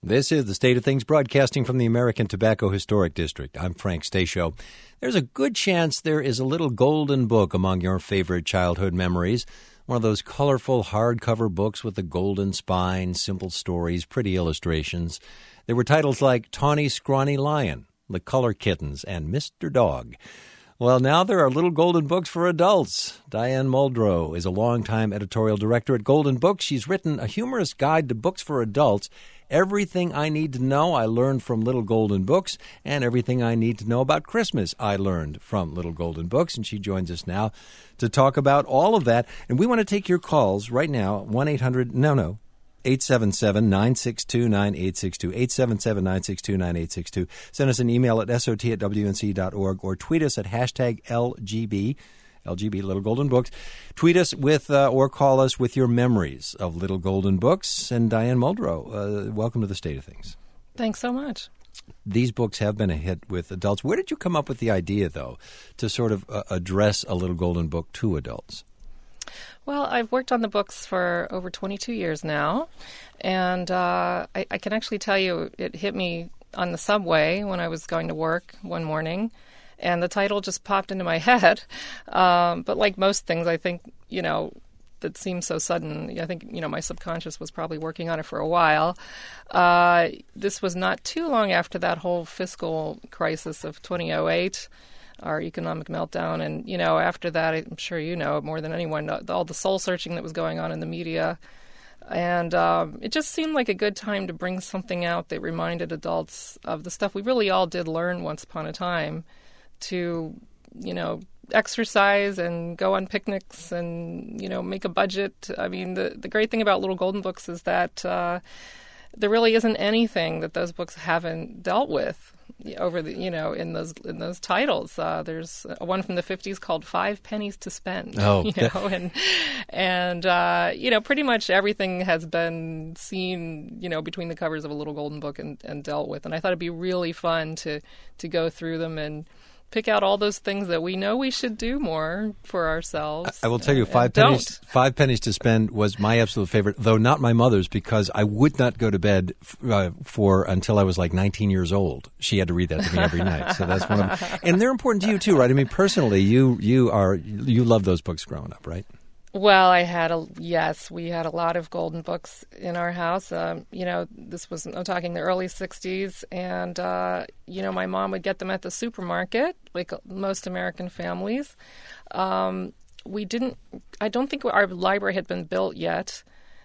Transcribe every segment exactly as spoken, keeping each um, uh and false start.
This is The State of Things, broadcasting from the American Tobacco Historic District. I'm Frank Stasio. There's a good chance there is a little golden book among your favorite childhood memories. One of those colorful hardcover books with a golden spine, simple stories, pretty illustrations. There were titles like Tawny Scrawny Lion, The Color Kittens, and Mister Dog. Well, now there are little golden books for adults. Diane Muldrow is a longtime editorial director at Golden Books. She's written a humorous guide to books for adults. Everything I Need to Know I Learned from Little Golden Books, and Everything I Need to Know About Christmas I Learned from Little Golden Books. And she joins us now to talk about all of that. And we want to take your calls right now, one eight hundred, no, no, eight seven seven, nine six two, nine eight six two, eight seven seven, nine six two, nine eight six two. Send us an email at S O T at W N C dot org or tweet us at hashtag L G B, L G B, Little Golden Books. Tweet us with uh, or call us with your memories of Little Golden Books. And Diane Muldrow, uh, welcome to The State of Things. Thanks so much. These books have been a hit with adults. Where did you come up with the idea, though, to sort of uh, address a Little Golden Book to adults? Well, I've worked on the books for over twenty-two years now, and uh, I, I can actually tell you it hit me on the subway when I was going to work one morning, and the title just popped into my head. Um, but like most things, I think, you know, that seems so sudden, I think, you know, my subconscious was probably working on it for a while. Uh, this was not too long after that whole fiscal crisis of twenty oh eight. Our economic meltdown. And, you know, after that, I'm sure you know more than anyone, all the soul searching that was going on in the media. And um, it just seemed like a good time to bring something out that reminded adults of the stuff we really all did learn once upon a time, to, you know, exercise and go on picnics and, you know, make a budget. I mean, the, the great thing about Little Golden Books is that uh, there really isn't anything that those books haven't dealt with over the, you know, in those in those titles. Uh, there's one from the fifties called Five Pennies to Spend. Oh, you know, and and uh, you know, pretty much everything has been seen, you know, between the covers of a Little Golden Book and, and dealt with. And I thought it'd be really fun to to go through them and pick out all those things that we know we should do more for ourselves. I will tell you, and, five and pennies, don't. five pennies to spend was my absolute favorite, though not my mother's, because I would not go to bed uh, for until I was like nineteen years old. She had to read that to me every night. So that's one of them. And they're important to you too, right? I mean, personally, you you are you love those books growing up, right? Well, I had a, yes, we had a lot of golden books in our house. Um, you know, this was, I'm talking the early sixties, and, uh, you know, my mom would get them at the supermarket, like most American families. Um, we didn't, I don't think our library had been built yet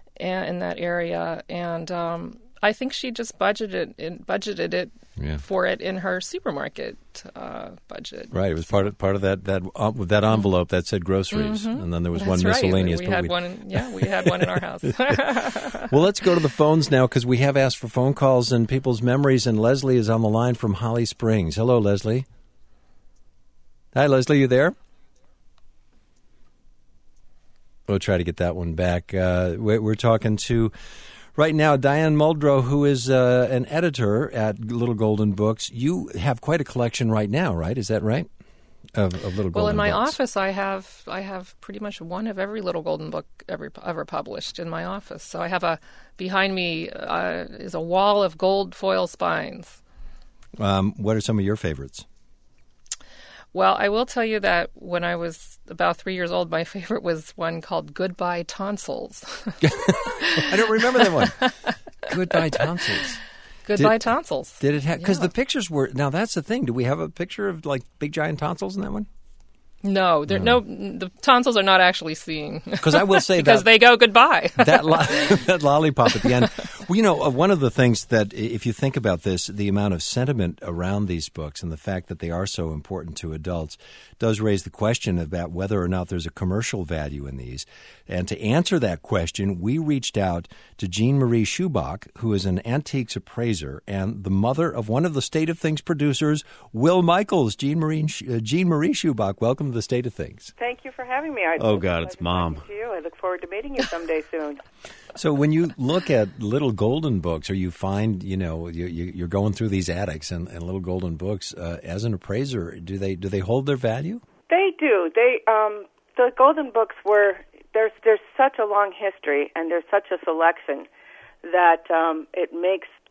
in that area, and um, I think she just budgeted it, budgeted it yeah. for it in her supermarket uh, budget. Right, it was part of part of that that uh, that envelope that said groceries, mm-hmm. and then there was That's one miscellaneous. Right. We had one. In, yeah, we had one in our house. Well, let's go to the phones now because we have asked for phone calls and people's memories. And Leslie is on the line from Holly Springs. Hello, Leslie. Hi, Leslie. You there? We'll try to get that one back. Uh, we're talking to. Right now, Diane Muldrow, who is uh, an editor at Little Golden Books. You have quite a collection right now, right? Is that right? Of, of Little Golden Books. Well, in my books. office, I have I have pretty much one of every Little Golden Book ever ever published in my office. So I have a behind me uh, is a wall of gold foil spines. Um, what are some of your favorites? Well, I will tell you that when I was about three years old, my favorite was one called Goodbye Tonsils. I don't remember that one. Goodbye Tonsils. Goodbye did, Tonsils. Did it have, because yeah. the pictures were, now that's the thing. Do we have a picture of like big giant tonsils in that one? No, there no. no. The tonsils are not actually seen. Because I will say because that, they go goodbye. that lo- that lollipop at the end. Well, you know, uh, one of the things that, if you think about this, the amount of sentiment around these books and the fact that they are so important to adults does raise the question about whether or not there's a commercial value in these. And to answer that question, we reached out to Jean Marie Schubach, who is an antiques appraiser and the mother of one of the State of Things producers, Will Michaels. Jean Marie uh, Jean Marie Schubach, welcome to the State of Things. Thank you for having me. I oh, God, it's Mom. To you. I look forward to meeting you someday soon. So when you look at Little Golden Books, or you find, you know, you, you, you're going through these attics and, and Little Golden Books, uh, as an appraiser, do they do they hold their value? They do. They um, the Golden Books were there's there's such a long history and there's such a selection that um, it makes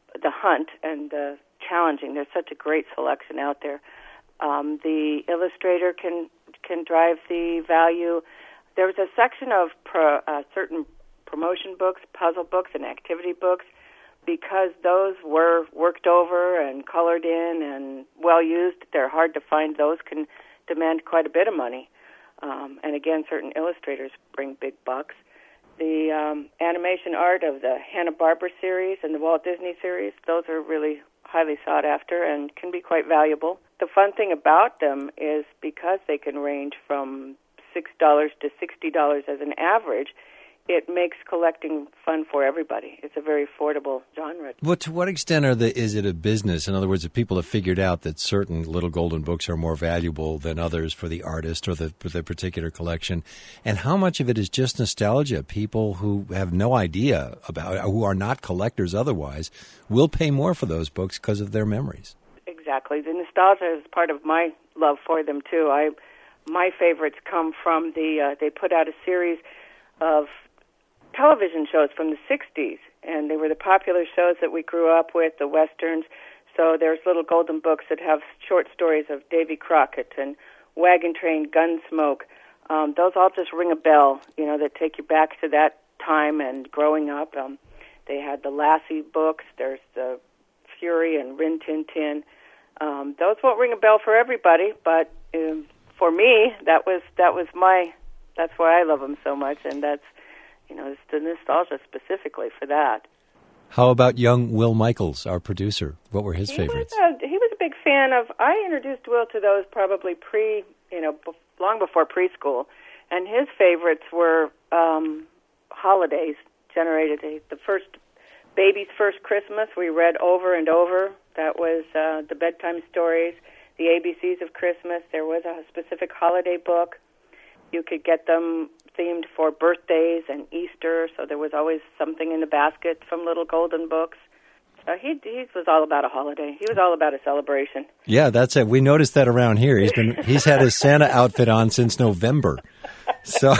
the hunt and uh, challenging. There's such a great selection out there. Um, the illustrator can can drive the value. There was a section of pro, uh, certain promotion books, puzzle books, and activity books, because those were worked over and colored in and well used. They're hard to find. Those can demand quite a bit of money. Um, and again, certain illustrators bring big bucks. The um, animation art of the Hanna-Barbera series and the Walt Disney series, those are really highly sought after and can be quite valuable. The fun thing about them is because they can range from six dollars to sixty dollars as an average, it makes collecting fun for everybody. It's a very affordable genre. Well, to what extent are the, is it a business? In other words, if people have figured out that certain Little Golden Books are more valuable than others for the artist or the, for the particular collection, and how much of it is just nostalgia? People who have no idea about, who are not collectors otherwise, will pay more for those books because of their memories. Exactly. The nostalgia is part of my love for them, too. I, my favorites come from the, uh, they put out a series of television shows from the sixties, and they were the popular shows that we grew up with, the Westerns. So there's Little Golden Books that have short stories of Davy Crockett and Wagon Train, Gunsmoke. Um, those all just ring a bell, you know, that take you back to that time and growing up. Um, they had the Lassie books. There's the Fury and Rin Tin Tin. Um, those won't ring a bell for everybody, but um, for me, that was that was my. That's why I love them so much, and that's. You know, it's the nostalgia specifically for that. How about young Will Michaels, our producer? What were his he favorites? Was a, he was a big fan of, I introduced Will to those probably pre, you know, b- long before preschool. And his favorites were um, holidays generated. A, the first, Baby's First Christmas, we read over and over. That was uh, the bedtime stories, the A B Cs of Christmas. There was a specific holiday book. You could get them themed for birthdays and Easter, so there was always something in the basket from Little Golden Books. So he he was all about a holiday. He was all about a celebration. Yeah, that's it. We noticed that around here. He's been he's had his Santa outfit on since November. So,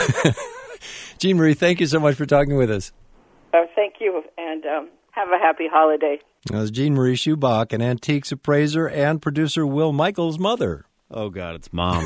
Jean Marie, thank you so much for talking with us. Uh, thank you, and um, have a happy holiday. That was Jean Marie Schubach, an antiques appraiser and producer Will Michaels' mother. Oh, God, it's Mom.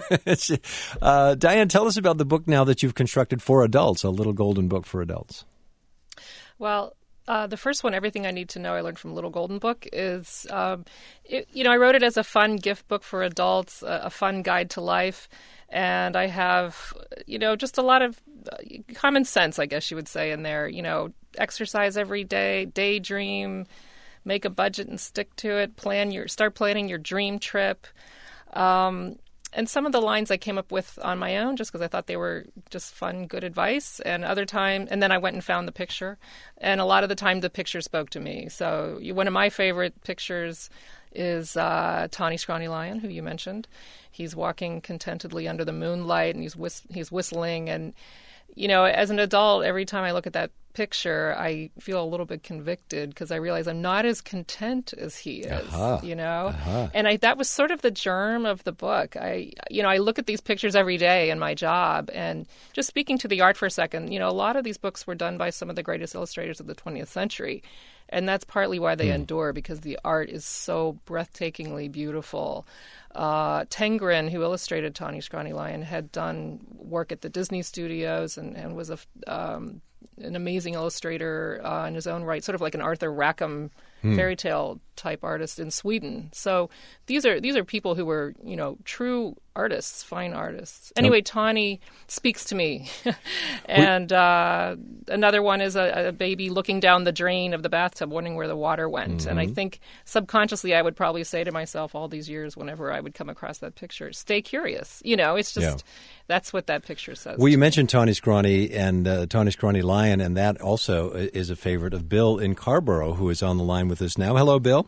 uh, Diane, tell us about the book now that you've constructed for adults, a Little Golden Book for adults. Well, uh, the first one, Everything I Need to Know, I learned from Little Golden Book, is, um, it, you know, I wrote it as a fun gift book for adults, a, a fun guide to life. And I have, you know, just a lot of common sense, I guess you would say, in there. You know, exercise every day, daydream, make a budget and stick to it, plan your, start planning your dream trip. Um, and some of the lines I came up with on my own just because I thought they were just fun, good advice. And other time, and then I went and found the picture. And a lot of the time the picture spoke to me. So you, one of my favorite pictures is uh, Tawny Scrawny Lion, who you mentioned. He's walking contentedly under the moonlight, and he's whist- he's whistling. And, you know, as an adult, every time I look at that picture, I feel a little bit convicted because I realize I'm not as content as he is, uh-huh. you know? Uh-huh. And I, that was sort of the germ of the book. I, you know, I look at these pictures every day in my job, and just speaking to the art for a second, you know, a lot of these books were done by some of the greatest illustrators of the twentieth century. And that's partly why they mm. endure, because the art is so breathtakingly beautiful. Uh, Tengrin, who illustrated Tawny Scrawny Lion, had done work at the Disney Studios and, and was a, um, an amazing illustrator uh, in his own right, sort of like an Arthur Rackham hmm. fairy tale type artist in Sweden. So these are these are people who were, you know, true artists, fine artists. Anyway, nope. Tawny speaks to me. And uh, another one is a, a baby looking down the drain of the bathtub, wondering where the water went. Mm-hmm. And I think subconsciously I would probably say to myself all these years whenever I would come across that picture, stay curious. You know, it's just, yeah. that's what that picture says. Well, you mentioned Tawny Scrawny and uh, Tawny Scrawny Lion, and that also is a favorite of Bill in Carborough, who is on the line with us now. Hello, Bill.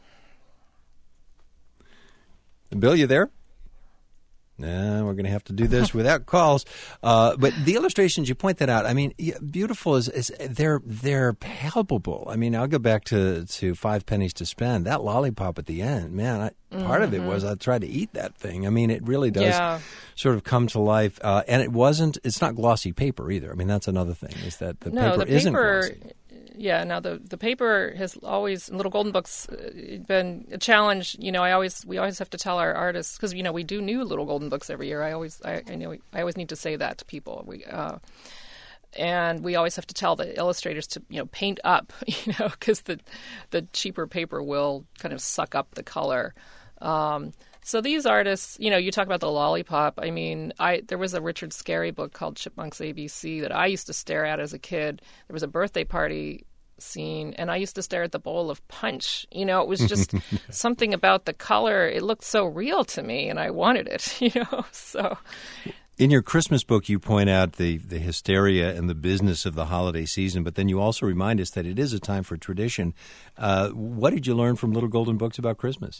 Bill, you there? No, we're going to have to do this without calls. Uh, but the illustrations, you point that out. I mean, beautiful is, is they're they're palpable. I mean, I'll go back to, to Five Pennies to Spend. That lollipop at the end, man. I, mm-hmm. Part of it was I tried to eat that thing. I mean, it really does yeah. sort of come to life. Uh, and it wasn't. It's not glossy paper either. I mean, that's another thing. Is that the no, paper the isn't paper, glossy. yeah, now the, the paper has always, Little Golden Books, uh, been a challenge. You know, I always we always have to tell our artists, because, you know, we do new Little Golden Books every year. I always I, I know I always need to say that to people. We uh, and we always have to tell the illustrators to, you know, paint up, you know, because the the cheaper paper will kind of suck up the color. Um, So these artists, you know, you talk about the lollipop. I mean, I there was a Richard Scarry book called Chipmunk's A B C that I used to stare at as a kid. There was a birthday party scene, and I used to stare at the bowl of punch. You know, it was just something about the color. It looked so real to me, and I wanted it, you know, so... In your Christmas book, you point out the, the hysteria and the business of the holiday season, but then you also remind us that it is a time for tradition. Uh, what did you learn from Little Golden Books about Christmas?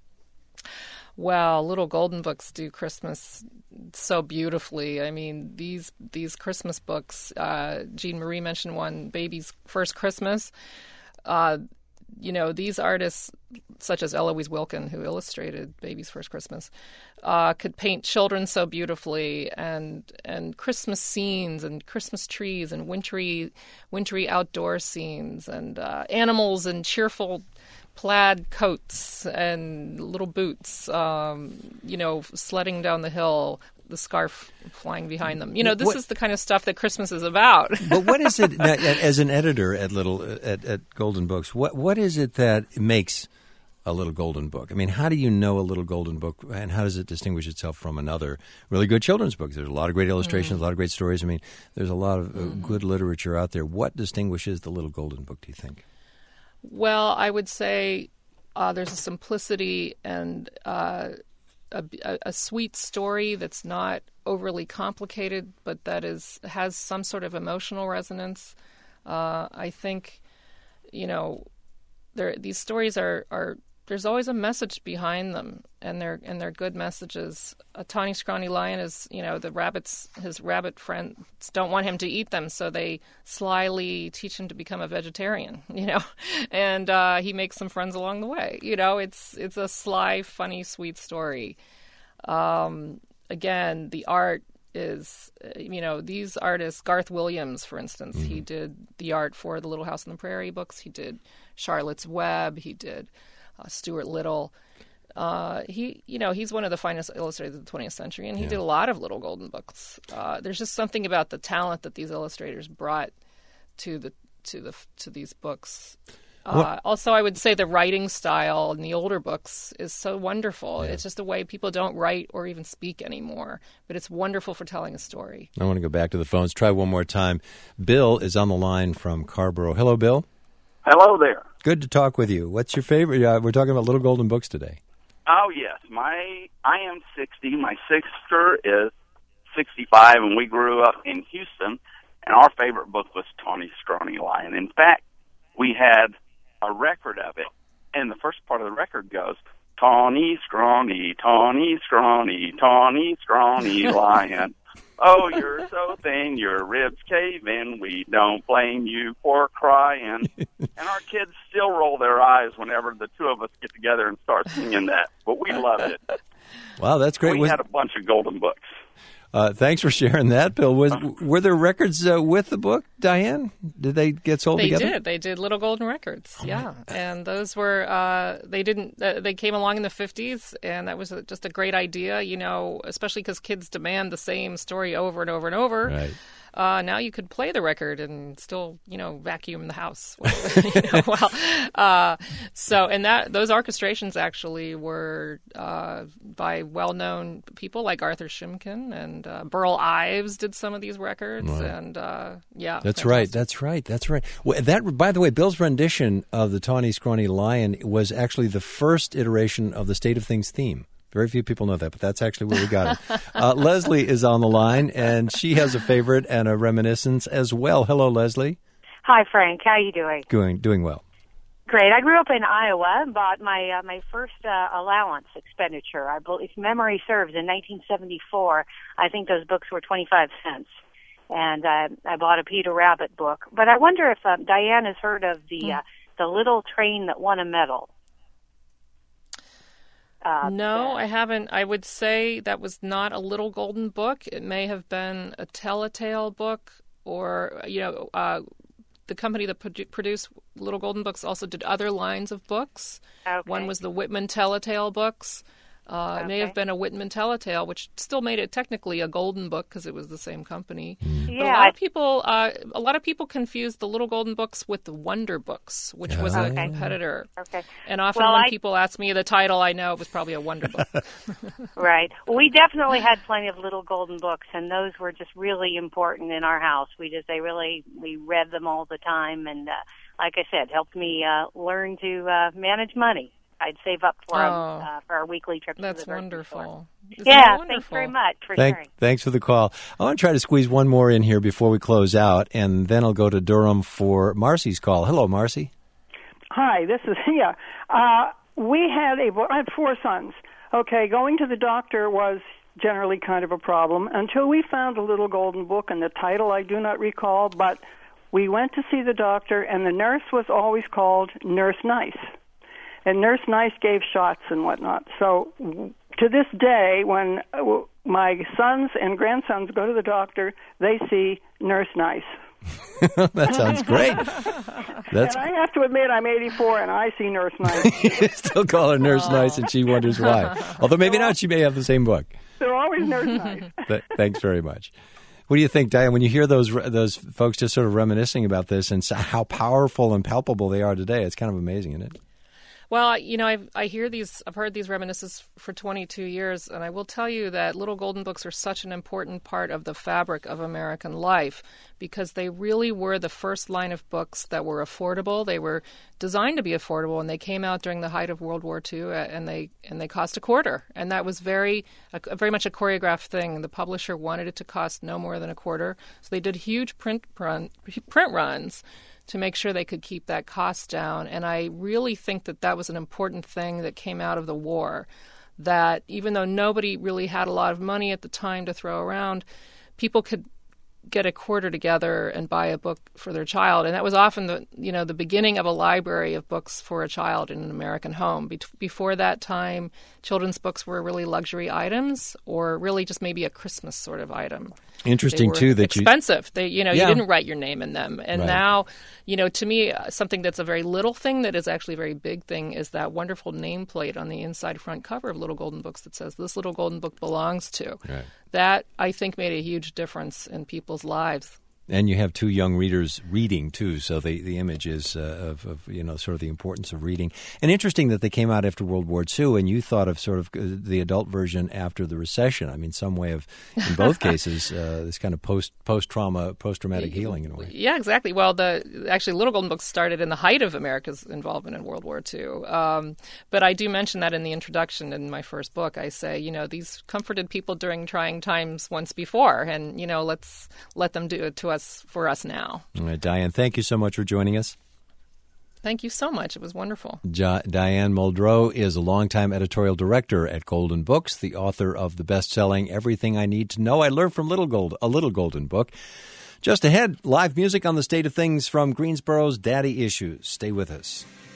Well, Little Golden Books do Christmas so beautifully. I mean, these these Christmas books, uh, Jean Marie mentioned one, Baby's First Christmas. Uh, you know, these artists, such as Eloise Wilkin, who illustrated Baby's First Christmas, uh, could paint children so beautifully, and and Christmas scenes and Christmas trees and wintry wintry outdoor scenes and uh, animals and cheerful plaid coats and little boots, um, you know, sledding down the hill, the scarf flying behind them. You know, this what, is the kind of stuff that Christmas is about. But what is it, as an editor at Little at, at Golden Books, what what is it that makes a Little Golden Book? I mean, how do you know a Little Golden Book, and how does it distinguish itself from another really good children's book? There's a lot of great illustrations, mm. a lot of great stories. I mean, there's a lot of uh, mm. good literature out there. What distinguishes the Little Golden Book, do you think? Well, I would say uh, there's a simplicity and uh, a, a, a sweet story that's not overly complicated, but that is has some sort of emotional resonance. Uh, I think, you know, there these stories are, are there's always a message behind them, and they're and they're good messages. A tawny, scrawny lion is, you know, the rabbits, his rabbit friends don't want him to eat them, so they slyly teach him to become a vegetarian, you know, and uh, he makes some friends along the way. You know, it's it's a sly, funny, sweet story. Um, again, the art is, you know, these artists, Garth Williams, for instance, mm-hmm. he did the art for the Little House on the Prairie books. He did Charlotte's Web. He did Uh, Stuart Little. Uh, he, you know, he's one of the finest illustrators of the twentieth century, and he yeah. did a lot of Little Golden Books. Uh, there's just something about the talent that these illustrators brought to the to the to these books. Uh, also, I would say the writing style in the older books is so wonderful. Yeah. It's just a way people don't write or even speak anymore, but it's wonderful for telling a story. I want to go back to the phones. Try one more time. Bill is on the line from Carrboro. Hello, Bill. Hello there. Good to talk with you. What's your favorite? Uh, we're talking about Little Golden Books today. Oh, yes. My I am sixty. My sister is sixty-five, and we grew up in Houston, and our favorite book was Tawny, Scrawny Lion. In fact, we had a record of it, and the first part of the record goes, Tawny, Scrawny, Tawny, Scrawny, Tawny, Scrawny Lion. Oh, you're so thin, your ribs cave in. We don't blame you for crying. And our kids still roll their eyes whenever the two of us get together and start singing that. But we loved it. Wow, that's great. We was, had a bunch of golden books. Uh, thanks for sharing that, Bill. Was were there records uh, with the book, Diane? Did they get sold they together? They did. They did Little Golden Records. Oh, yeah, and those were uh, they didn't. Uh, they came along in the fifties, and that was a, just a great idea. You know, especially because kids demand the same story over and over and over. Right. Uh, now you could play the record and still, you know, vacuum the house. you know, well, uh, so and that those orchestrations actually were uh, by well-known people like Arthur Shimkin, and uh, Burl Ives did some of these records, wow. and uh, yeah, that's fantastic. right, that's right, that's right. Well, that, by the way, Bill's rendition of the Tawny, Scrawny Lion was actually the first iteration of the State of Things theme. Very few people know that, but that's actually where we got it. Uh, Leslie is on the line, and she has a favorite and a reminiscence as well. Hello, Leslie. Hi, Frank. How are you doing? Doing, doing well. Great. I grew up in Iowa and bought my uh, my first uh, allowance expenditure. I believe, if memory serves, in nineteen seventy-four. I think those books were twenty-five cents. And uh, I bought a Peter Rabbit book. But I wonder if uh, Diane has heard of the uh, the Little Train That Won a Medal. Uh, no, I haven't. I would say that was not a Little Golden Book. It may have been a Telltale book, or, you know, uh, the company that produ- produced Little Golden Books also did other lines of books. Okay. One was the Whitman Telltale books. Uh, okay. It may have been a Whitman Telltale, which still made it technically a golden book because it was the same company. Yeah, but a lot of people, uh, a lot of people confuse the Little Golden Books with the Wonder Books, which was Okay. a competitor. Okay. And often Well, when I- people ask me the title, I know it was probably a Wonder Book. Right. We definitely had plenty of Little Golden Books, and those were just really important in our house. We just, they really, we read them all the time, and uh, like I said, helped me uh, learn to uh, manage money. I'd save up for 'em, Oh. uh, for our weekly trips. That's to the grocery wonderful. store. Isn't Yeah, that thanks wonderful? very much for Thank, sharing. thanks for the call. I want to try to squeeze one more in here before we close out, and then I'll go to Durham for Marcy's call. Hello, Marcy. Hi, this is yeah. Uh, we had a I had four sons. Okay, going to the doctor was generally kind of a problem until we found a Little Golden Book, and the title I do not recall, but we went to see the doctor, and the nurse was always called Nurse Nice. And Nurse Nice gave shots and whatnot. So to this day, when uh, my sons and grandsons go to the doctor, they see Nurse Nice. That sounds great. That's And I have to admit, I'm eighty-four, and I see Nurse Nice. you still call her Nurse Nice, and she wonders why. Although maybe not, she may have the same book. They're always Nurse Nice. Th- thanks very much. What do you think, Diane, when you hear those those folks just sort of reminiscing about this and how powerful and palpable they are today? It's kind of amazing, isn't it? Well, you know, I've, I hear these, I've heard these reminiscences for twenty-two years, and I will tell you that Little Golden Books are such an important part of the fabric of American life because they really were the first line of books that were affordable. They were designed to be affordable, and they came out during the height of World War Two, and they and they cost a quarter, and that was very, a, very much a choreographed thing. The publisher wanted it to cost no more than a quarter, so they did huge print run, print runs to make sure they could keep that cost down. And I really think that that was an important thing that came out of the war, that even though nobody really had a lot of money at the time to throw around, people could get a quarter together and buy a book for their child. And that was often the, you know, the beginning of a library of books for a child in an American home. Be- before that time, children's books were really luxury items or really just maybe a Christmas sort of item. Interesting, They were too, that you... expensive. They, you know, Yeah. you didn't write your name in them. And Right. now, you know, to me, uh, something that's a very little thing that is actually a very big thing is that wonderful nameplate on the inside front cover of Little Golden Books that says, "This Little Golden Book belongs to." Right. That, I think, made a huge difference in people's lives. And you have two young readers reading, too, so the, the image is uh, of, of, you know, sort of the importance of reading. And interesting that they came out after World War Two, and you thought of sort of uh, the adult version after the recession. I mean, some way of, in both cases, uh, this kind of post, post-trauma, post-traumatic healing in a way. Yeah, exactly. Well, the actually Little Golden Books started in the height of America's involvement in World War Two. Um, but I do mention that in the introduction in my first book. I say, you know, these comforted people during trying times once before, and, you know, let's let them do it to us for us now. All right, Diane, thank you so much for joining us. Thank you so much. It was wonderful. Ja- Diane Muldrow is a longtime editorial director at Golden Books, the author of the best-selling Everything I Need to Know I Learned from Little Gold, a Little Golden Book. Just ahead, live music on the state of things from Greensboro's Daddy Issues. Stay with us.